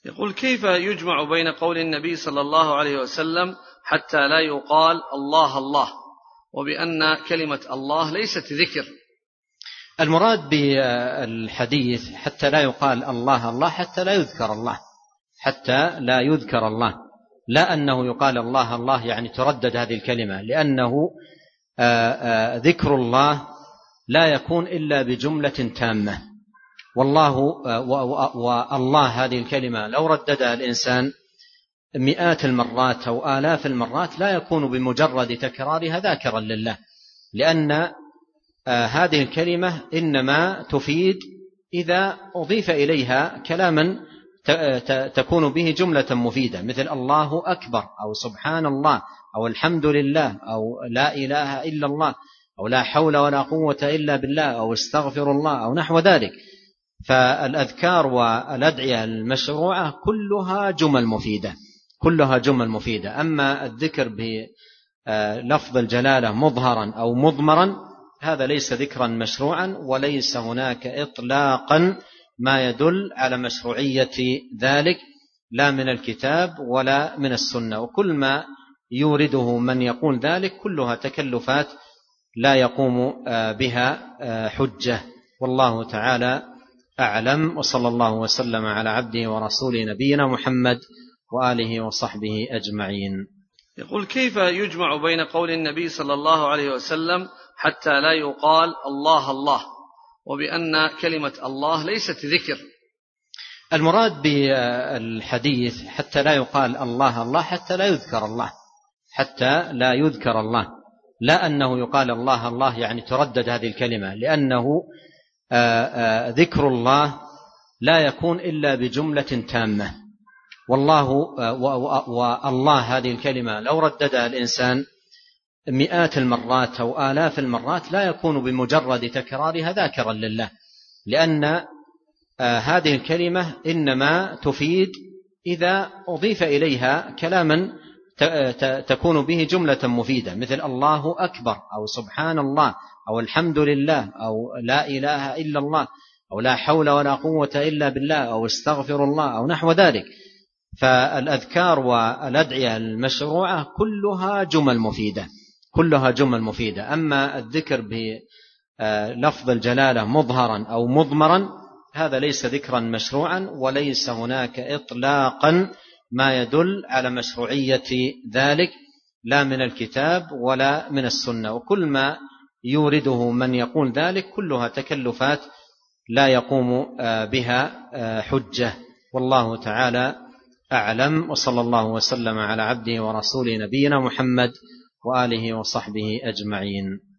يقول: كيف يجمع بين قول النبي صلى الله عليه وسلم حتى لا يقال الله الله، وبأن كلمة الله ليست ذكر؟ المراد بالحديث حتى لا يقال الله الله حتى لا يذكر الله، حتى لا يذكر الله، لا أنه يقال الله الله يعني تردد هذه الكلمة، لأنه ذكر الله لا يكون إلا بجملة تامة. والله هذه الكلمة لو رددها الإنسان مئات المرات أو آلاف المرات لا يكون بمجرد تكرارها ذاكرا لله، لأن هذه الكلمة إنما تفيد إذا أضيف إليها كلاما تكون به جملة مفيدة، مثل الله أكبر أو سبحان الله أو الحمد لله أو لا إله إلا الله أو لا حول ولا قوة إلا بالله أو استغفر الله أو نحو ذلك. فالأذكار والأدعية المشروعة كلها جمل مفيدة، كلها جمل مفيدة. أما الذكر بلفظ الجلالة مظهرا أو مضمرا هذا ليس ذكرا مشروعا، وليس هناك إطلاقا ما يدل على مشروعية ذلك، لا من الكتاب ولا من السنة. وكل ما يورده من يقول ذلك كلها تكلفات لا يقوم بها حجة. والله تعالى أعلم، وصلى الله وسلم على عبده ورسوله نبينا محمد وآله وصحبه أجمعين. يقول: كيف يجمع بين قول النبي صلى الله عليه وسلم حتى لا يقال الله الله، وبأن كلمة الله ليست ذكر؟ المراد بالحديث حتى لا يقال الله الله حتى لا يذكر الله، حتى لا يذكر الله، لا أنه يقال الله الله يعني تردد هذه الكلمة، لأنه ذكر الله لا يكون إلا بجملة تامة. والله هذه الكلمة لو رددها الإنسان مئات المرات أو آلاف المرات لا يكون بمجرد تكرارها ذاكرا لله، لأن هذه الكلمة إنما تفيد إذا أضيف إليها كلاما تكون به جملة مفيدة، مثل الله أكبر أو سبحان الله أو الحمد لله أو لا إله إلا الله أو لا حول ولا قوة إلا بالله أو استغفر الله أو نحو ذلك. فالأذكار والأدعية المشروعة كلها جمل مفيدة، كلها جمل مفيدة. أما الذكر بلفظ الجلالة مظهرا أو مضمرا هذا ليس ذكرا مشروعا، وليس هناك إطلاقا ما يدل على مشروعية ذلك، لا من الكتاب ولا من السنة. وكل ما يورده من يقول ذلك كلها تكلفات لا يقوم بها حجة. والله تعالى أعلم، وصلى الله وسلم على عبده ورسوله نبينا محمد وآله وصحبه أجمعين.